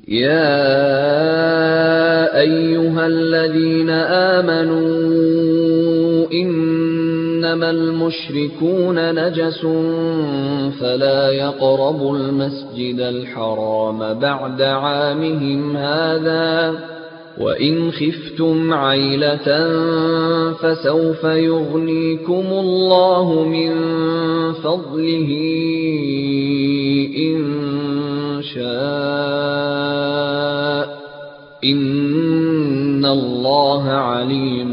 يَا أَيُّهَا الَّذِينَ آمَنُوا إِنَّمَا الْمُشْرِكُونَ نَجَسٌ فَلَا يَقْرَبُوا الْمَسْجِدَ الْحَرَامَ بَعْدَ عَامِهِمْ هَٰذَا ۚ وَإِنْ خِفْتُمْ عَيْلَةً فَسَوْفَ يُغْنِيكُمُ اللَّهُ مِن فَضْلِهِ إِن شَاءَ ۚ إِنَّ اللَّهَ عَلِيمٌ